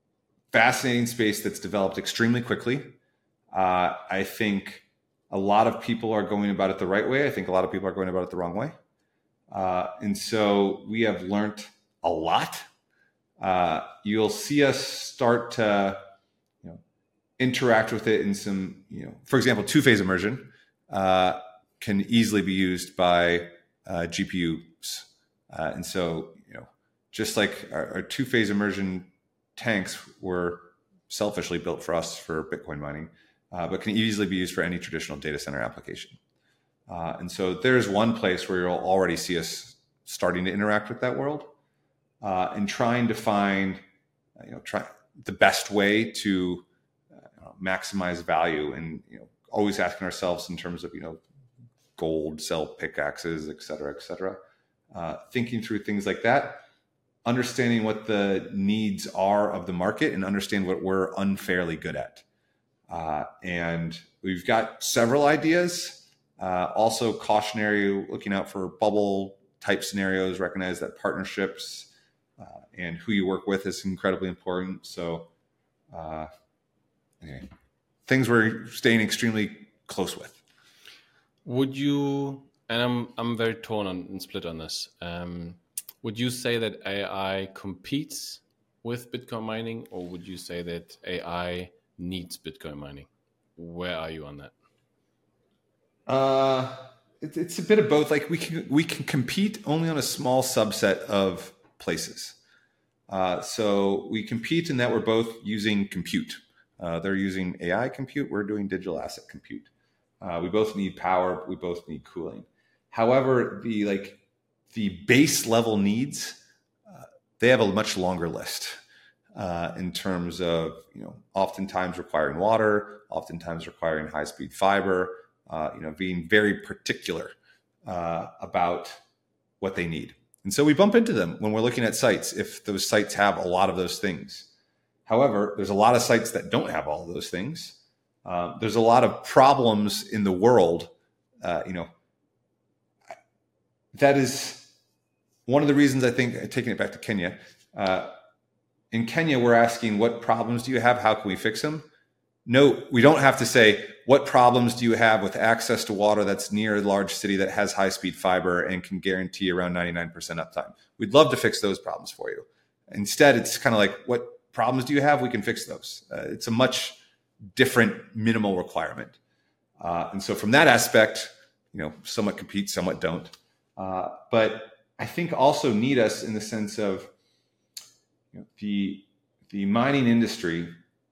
fascinating space that's developed extremely quickly. Uh, I think a lot of people are going about it the right way. I think a lot of people are going about it the wrong way. Uh, and so we have learned a lot. Uh, you'll see us start to, you know, interact with it in some, you know, for example, two-phase immersion uh, can easily be used by uh, G P Us. Uh, and so, you know, just like our, our two-phase immersion tanks were selfishly built for us for Bitcoin mining, uh, but can easily be used for any traditional data center application. Uh, and so there's one place where you'll already see us starting to interact with that world uh, and trying to find, you know, try the best way to uh, maximize value, and, you know, always asking ourselves in terms of, you know, gold, sell pickaxes, et cetera, et cetera. Uh, thinking through things like that, understanding what the needs are of the market, and understand what we're unfairly good at. Uh, and we've got several ideas. Uh, also cautionary, looking out for bubble type scenarios, recognize that partnerships uh, and who you work with is incredibly important. So uh, anyway, things we're staying extremely close with. Would you, and I'm I'm very torn on and split on this, um, would you say that A I competes with Bitcoin mining, or would you say that A I needs Bitcoin mining? Where are you on that? Uh, it, it's a bit of both. Like we can we can compete only on a small subset of places. Uh, so we compete in that we're both using compute. Uh, they're using A I compute. We're doing digital asset compute. Uh, we both need power. We both need cooling. However, the like the base level needs, uh, they have a much longer list uh, in terms of, you know, oftentimes requiring water, oftentimes requiring high speed fiber. Uh, you know, being very particular uh, about what they need. And so we bump into them when we're looking at sites, if those sites have a lot of those things. However, there's a lot of sites that don't have all of those things. Uh, there's a lot of problems in the world. Uh, you know, that is one of the reasons I think, taking it back to Kenya, uh, in Kenya, we're asking, what problems do you have? How can we fix them? No, we don't have to say, what problems do you have with access to water that's near a large city that has high-speed fiber and can guarantee around ninety-nine percent uptime? We'd love to fix those problems for you. Instead, it's kind of like, what problems do you have? We can fix those. Uh, it's a much different minimal requirement. Uh, and so from that aspect, you know, somewhat compete, somewhat don't. Uh, but I think also need us in the sense of, you know, the, the mining industry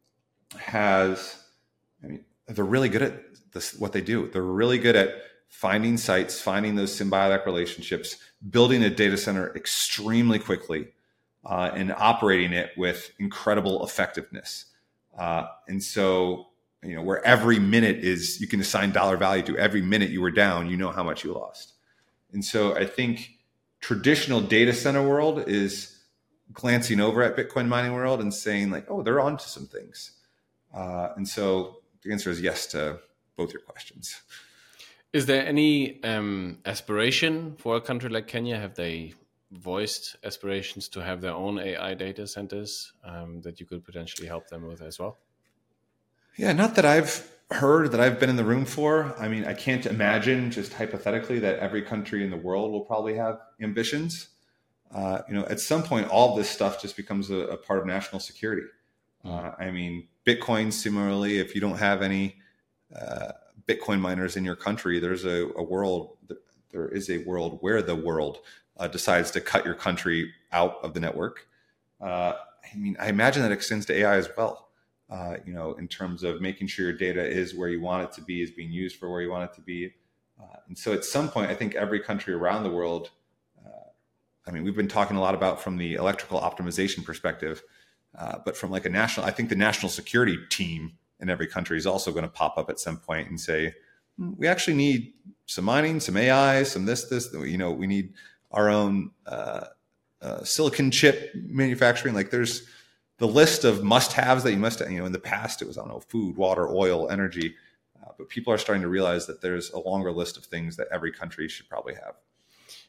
has, I mean, they're really good at this, what they do. They're really good at finding sites, finding those symbiotic relationships, building a data center extremely quickly, uh, and operating it with incredible effectiveness. Uh, and so, you know, where every minute is, you can assign dollar value to every minute you were down, you know how much you lost. And so I think traditional data center world is glancing over at Bitcoin mining world and saying like, oh, they're onto some things. Uh, and so the answer is yes to both your questions. Is there any um, aspiration for a country like Kenya? Have they voiced aspirations to have their own A I data centers um, that you could potentially help them with as well? Yeah, not that I've heard, that I've been in the room for. I mean, I can't imagine, just hypothetically, that every country in the world will probably have ambitions. Uh, you know, at some point, all of this stuff just becomes a, a part of national security. Uh, I mean, Bitcoin, similarly, if you don't have any uh, Bitcoin miners in your country, there's a, a world, there is a world where the world uh, decides to cut your country out of the network. Uh, I mean, I imagine that extends to A I as well, uh, you know, in terms of making sure your data is where you want it to be, is being used for where you want it to be. Uh, and so at some point, I think every country around the world, uh, I mean, we've been talking a lot about from the electrical optimization perspective. Uh, but from like a national, I think the national security team in every country is also going to pop up at some point and say, we actually need some mining, some A I, some this, this, you know, we need our own uh, uh, silicon chip manufacturing. Like there's the list of must-haves that you must, you know, in the past it was, I don't know, food, water, oil, energy. Uh, but people are starting to realize that there's a longer list of things that every country should probably have.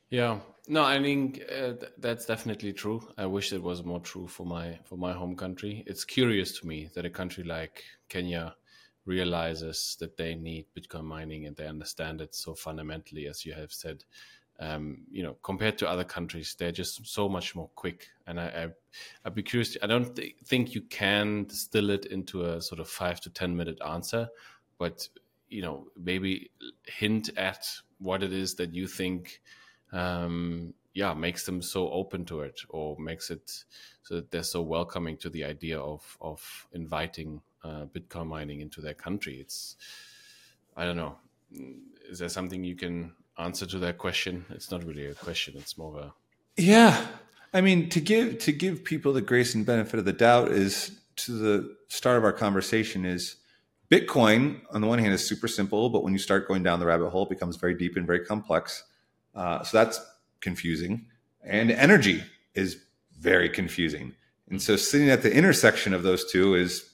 Yeah, no, I think uh, th- that's definitely true. I wish it was more true for my for my home country. It's curious to me that a country like Kenya realizes that they need Bitcoin mining and they understand it so fundamentally, as you have said. Um, you know, compared to other countries, they're just so much more quick. And I, I I'd be curious. I don't th- think you can distill it into a sort of five to ten minute answer, but you know, maybe hint at what it is that you think um, yeah, makes them so open to it, or makes it so that they're so welcoming to the idea of of inviting uh, Bitcoin mining into their country. It's, I don't know. Is there something you can answer to that question? It's not really a question. It's more of a Yeah, I mean, to give to give people the grace and benefit of the doubt is to the start of our conversation is Bitcoin. On the one hand, is super simple, but when you start going down the rabbit hole, it becomes very deep and very complex. Uh, so that's confusing, and energy is very confusing. And so, sitting at the intersection of those two is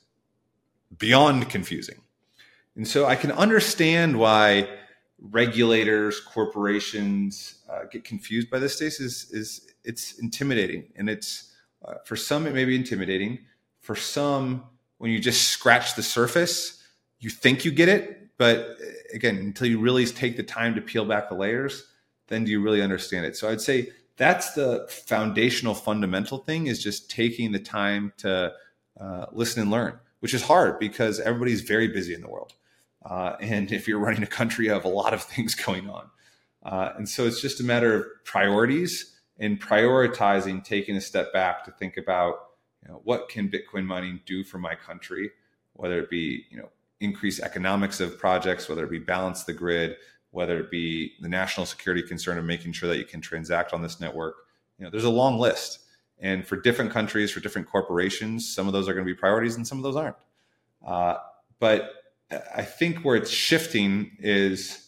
beyond confusing. And so, I can understand why regulators, corporations uh, get confused by this. Is is it's intimidating, and it's uh, for some it may be intimidating. For some, when you just scratch the surface, you think you get it, but again, until you really take the time to peel back the layers, then do you really understand it? So I'd say that's the foundational, fundamental thing: is just taking the time to uh, listen and learn, which is hard because everybody's very busy in the world. Uh, and if you're running a country, you have a lot of things going on. Uh, and so it's just a matter of priorities and prioritizing, taking a step back to think about, you know, what can Bitcoin mining do for my country, whether it be, you know, increase economics of projects, whether it be balance the grid, whether it be the national security concern of making sure that you can transact on this network. You know, there's a long list. And for different countries, for different corporations, some of those are going to be priorities and some of those aren't. Uh, but I think where it's shifting is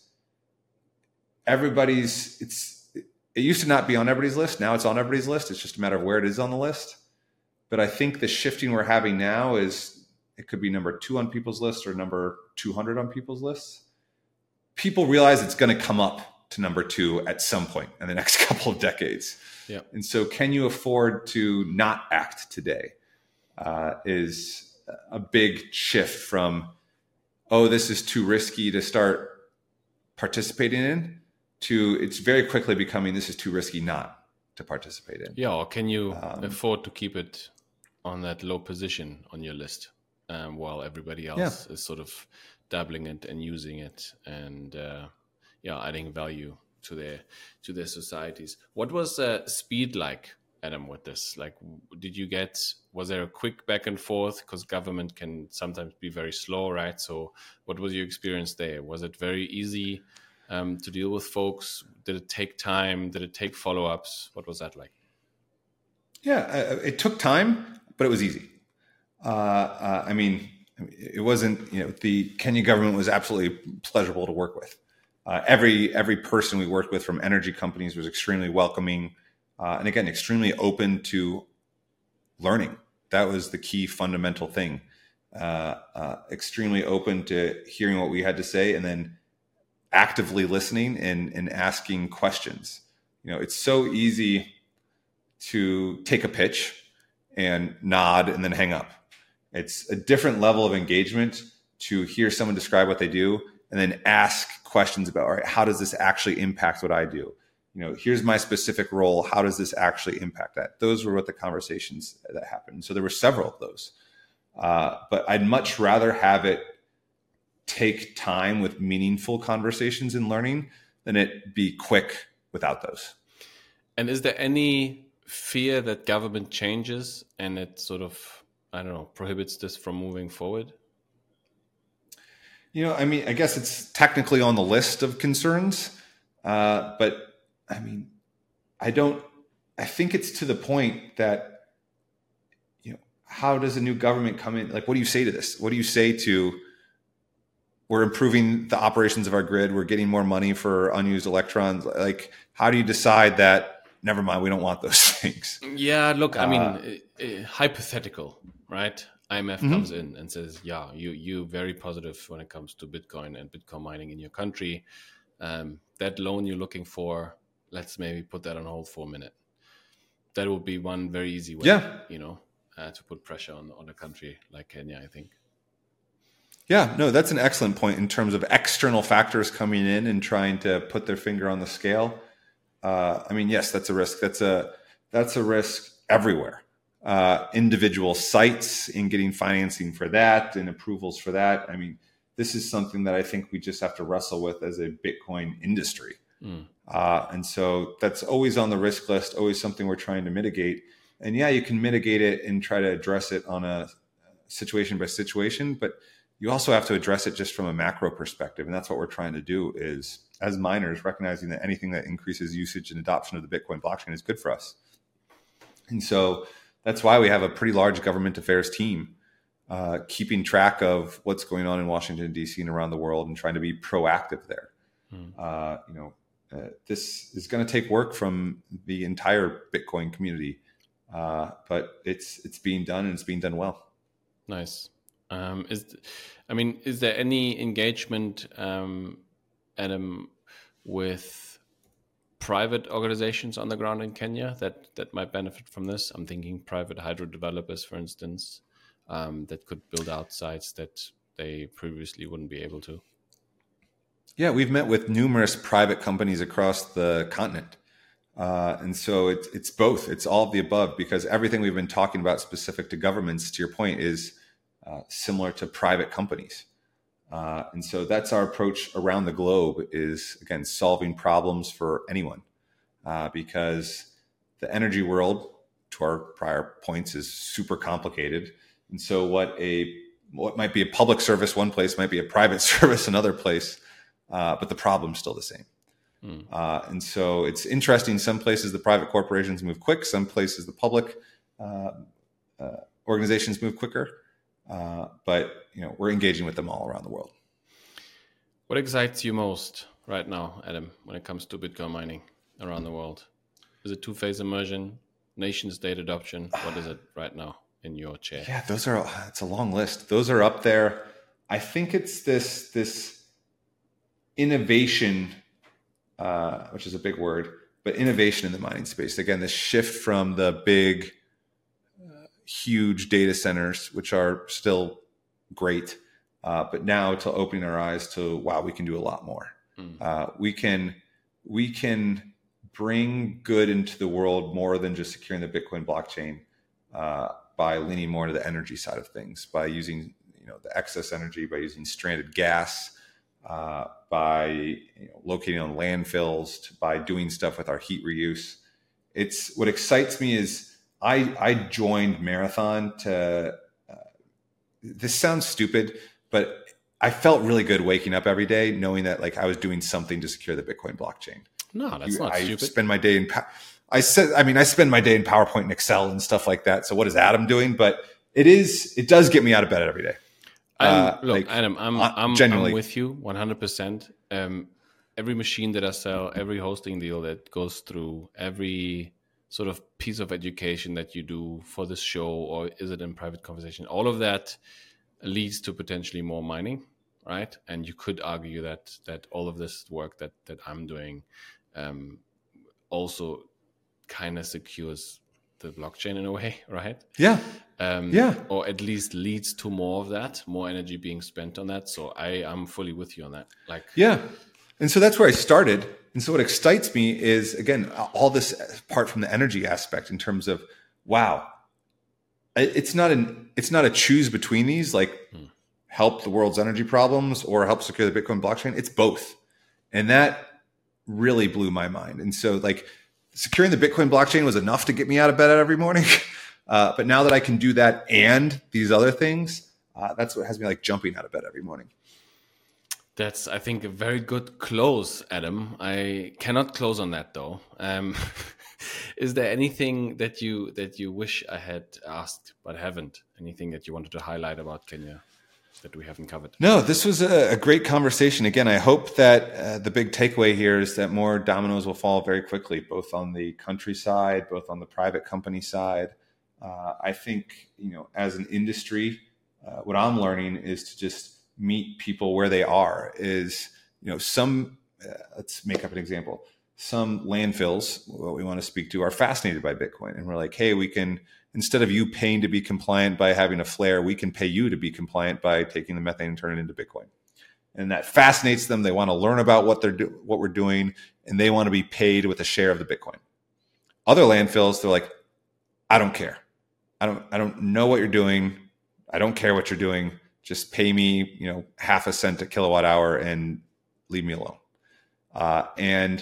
everybody's, it's, it used to not be on everybody's list. Now it's on everybody's list. It's just a matter of where it is on the list. But I think the shifting we're having now is it could be number two on people's lists or number two hundred on people's lists. People realize it's going to come up to number two at some point in the next couple of decades. yeah. And so can you afford to not act today uh, is a big shift from, oh, this is too risky to start participating in, to it's very quickly becoming, this is too risky not to participate in. Yeah, or can you Um, afford to keep it on that low position on your list um, while everybody else Yeah. is sort of dabbling it and using it and uh, yeah, adding value to their to their societies. What was uh, speed like, Adam, with this? Like, did you get, was there a quick back and forth? Because government can sometimes be very slow, right? So what was your experience there? Was it very easy um, to deal with folks? Did it take time? Did it take follow-ups? What was that like? Yeah, uh, it took time, but it was easy. Uh, uh, I mean, it wasn't, you know, the Kenya government was absolutely pleasurable to work with. Uh, every every person we worked with from energy companies was extremely welcoming. Uh, and again, extremely open to learning. That was the key fundamental thing. Uh, uh, extremely open to hearing what we had to say and then actively listening and, and asking questions. You know, it's so easy to take a pitch and nod and then hang up. It's a different level of engagement to hear someone describe what they do and then ask questions about, all right, how does this actually impact what I do? You know, here's my specific role. How does this actually impact that? Those were what the conversations that happened. So there were several of those. Uh, but I'd much rather have it take time with meaningful conversations and learning than it be quick without those. And is there any fear that government changes and it sort of, I don't know, prohibits this from moving forward? You know, I mean, I guess it's technically on the list of concerns, uh, but I mean, I don't, I think it's to the point that, you know, how does a new government come in? Like, what do you say to this? What do you say to, we're improving the operations of our grid, we're getting more money for unused electrons. Like, how do you decide that, never mind, we don't want those things? Yeah, look, I mean, Uh, uh, uh, hypothetical, right? I M F Mhm. comes in and says, yeah, you, you very positive when it comes to Bitcoin and Bitcoin mining in your country. Um, that loan you're looking for, let's maybe put that on hold for a minute. That would be one very easy way, yeah. you know, uh, to put pressure on, on a country like Kenya, I think. Yeah, no, that's an excellent point in terms of external factors coming in and trying to put their finger on the scale. Uh, I mean, yes, that's a risk. That's a that's a risk everywhere. Uh, individual sites in getting financing for that and approvals for that. I mean, this is something that I think we just have to wrestle with as a Bitcoin industry. Mm. Uh, and so that's always on the risk list, always something we're trying to mitigate. And yeah, you can mitigate it and try to address it on a situation by situation, but you also have to address it just from a macro perspective. And that's what we're trying to do is, as miners, recognizing that anything that increases usage and adoption of the Bitcoin blockchain is good for us. And so that's why we have a pretty large government affairs team uh, keeping track of what's going on in Washington, D C and around the world and trying to be proactive there. Hmm. Uh, you know, uh, this is going to take work from the entire Bitcoin community, uh, but it's it's being done and it's being done well. Nice. Um, is, I mean, is there any engagement, um, Adam, with private organizations on the ground in Kenya that, that might benefit from this? I'm thinking private hydro developers, for instance, um, that could build out sites that they previously wouldn't be able to. Yeah, we've met with numerous private companies across the continent. Uh, and so it's, it's both. It's all of the above, because everything we've been talking about specific to governments, to your point, is Uh, similar to private companies. Uh, and so that's our approach around the globe is, again, solving problems for anyone. Uh, because the energy world, to our prior points, is super complicated. And so what a what might be a public service one place might be a private service another place, uh, but the problem's still the same. Mm. Uh, and so it's interesting. Some places the private corporations move quick. Some places the public uh, uh, organizations move quicker. Uh, but you know, we're engaging with them all around the world. What excites you most right now, Adam, when it comes to Bitcoin mining around the world? Is it two-phase immersion, nation state adoption? What is it right now in your chair? Yeah, those are, it's a long list. Those are up there. I think it's this this innovation, uh, which is a big word, but innovation in the mining space. Again, this shift from the big huge data centers, which are still great, uh, but now to opening our eyes to, wow, we can do a lot more. Mm. Uh, we can we can bring good into the world more than just securing the Bitcoin blockchain uh, by leaning more to the energy side of things, by using you know the excess energy, by using stranded gas, uh, by you know, locating on landfills, to, by doing stuff with our heat reuse. It's what excites me is I, I joined Marathon to, uh, this sounds stupid, but I felt really good waking up every day knowing that like I was doing something to secure the Bitcoin blockchain. No, that's not I stupid. spend my day in, I said, I mean, I spend my day in PowerPoint and Excel and stuff like that. So what is Adam doing? But it is, it does get me out of bed every day. Uh, look, like, Adam, I'm, I'm, genuinely. I'm with you one hundred percent. Um, every machine that I sell, every hosting deal that goes through, every sort of piece of education that you do for this show, or is it in private conversation? All of that leads to potentially more mining, right? And you could argue that that all of this work that that I'm doing um, also kind of secures the blockchain in a way, right? Yeah. Um, yeah. Or at least leads to more of that, more energy being spent on that. So I am fully with you on that. Like, yeah. And so that's where I started. And so what excites me is, again, all this apart from the energy aspect in terms of, wow, it's not an, it's not a choose between these, like hmm. help the world's energy problems or help secure the Bitcoin blockchain. It's both. And that really blew my mind. And so like securing the Bitcoin blockchain was enough to get me out of bed every morning. Uh, but now that I can do that and these other things, uh, that's what has me like jumping out of bed every morning. That's, I think, a very good close, Adam. I cannot close on that, though. Um, is there anything that you that you wish I had asked but haven't? Anything that you wanted to highlight about Kenya that we haven't covered? No, this was a, a great conversation. Again, I hope that uh, the big takeaway here is that more dominoes will fall very quickly, both on the country side, both on the private company side. Uh, I think, you know, as an industry, uh, what I'm learning is to just meet people where they are. Is, you know, some, uh, let's make up an example. some landfills, what we want to speak to, are fascinated by Bitcoin. And we're like, hey, we can, instead of you paying to be compliant by having a flare, we can pay you to be compliant by taking the methane and turning it into Bitcoin. And that fascinates them. They want to learn about what they're do- what we're doing, and they want to be paid with a share of the Bitcoin. Other landfills, they're like, I don't care. I don't I don't know what you're doing. I don't care what you're doing. Just pay me, you know, half a cent a kilowatt hour and leave me alone. Uh, and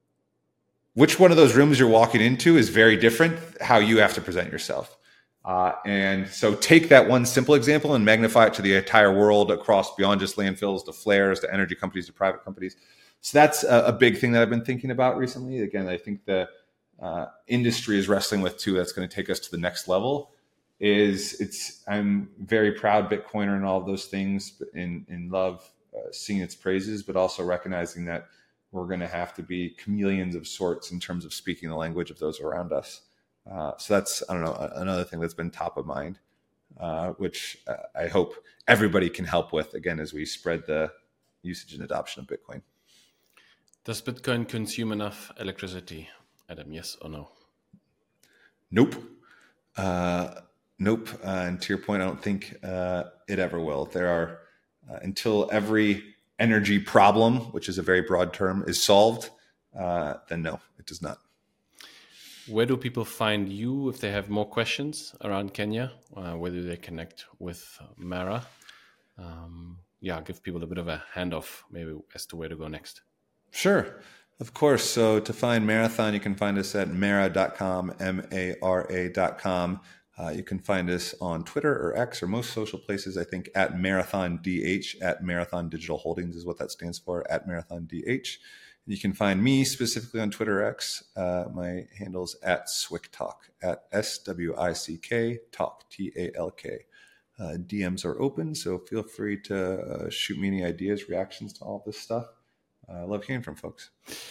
which one of those rooms you're walking into is very different how you have to present yourself. Uh, and so take that one simple example and magnify it to the entire world across beyond just landfills, to flares, to energy companies, to private companies. So that's a, a big thing that I've been thinking about recently. Again, I think the uh, industry is wrestling with too. That's going to take us to the next level. Is it's I'm very proud Bitcoiner and all of those things, and, and love uh, seeing its praises, but also recognizing that we're going to have to be chameleons of sorts in terms of speaking the language of those around us. Uh, so that's, I don't know, another thing that's been top of mind, uh, which uh, I hope everybody can help with, again, as we spread the usage and adoption of Bitcoin. Does Bitcoin consume enough electricity, Adam? Yes or no? Nope. Uh, nope. Uh, and to your point, I don't think uh, it ever will. There are, uh, until every energy problem, which is a very broad term, is solved, uh, then no, it does not. Where do people find you if they have more questions around Kenya? Uh, where do they connect with Mara? Um, yeah, give people a bit of a handoff maybe as to where to go next. Sure, of course. So to find Marathon, you can find us at mara dot com, M A R A dot com. Uh, you can find us on Twitter or X or most social places, I think, at Marathon D H, at Marathon Digital Holdings is what that stands for, at Marathon D H. You can find me specifically on Twitter or X. Uh, my handle's at SwickTalk, at S W I C K, Talk, T A L K. Uh, D Ms are open, so feel free to uh, shoot me any ideas, reactions to all this stuff. I uh, love hearing from folks.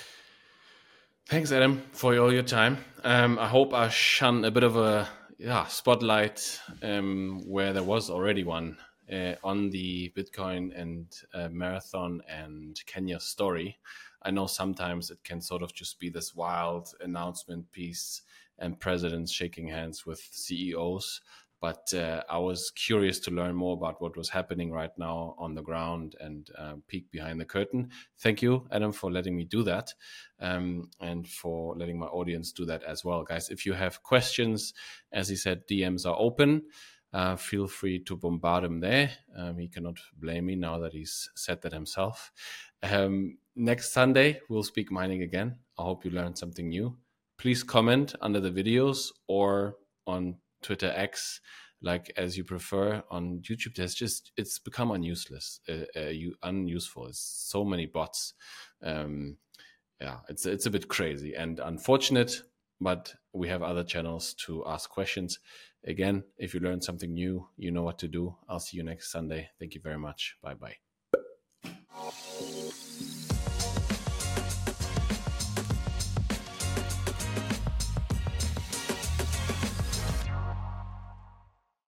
Thanks, Adam, for all your time. Um, I hope I shone a bit of a yeah spotlight um, where there was already one uh, on the Bitcoin and uh, Marathon and Kenya story. I know sometimes it can sort of just be this wild announcement piece and presidents shaking hands with C E Os. But uh, I was curious to learn more about what was happening right now on the ground and uh, peek behind the curtain. Thank you, Adam, for letting me do that um, and for letting my audience do that as well. Guys, if you have questions, as he said, D Ms are open. Uh, feel free to bombard him there. Um, he cannot blame me now that he's said that himself. Um, next Sunday, we'll speak mining again. I hope you learned something new. Please comment under the videos or on Twitter X, like as you prefer. On YouTube, there's just, it's become unuseless, uh, uh, you, unuseful. It's so many bots. Um, yeah, it's it's a bit crazy and unfortunate, but we have other channels to ask questions. Again, if you learned something new, you know what to do. I'll see you next Sunday. Thank you very much. Bye-bye.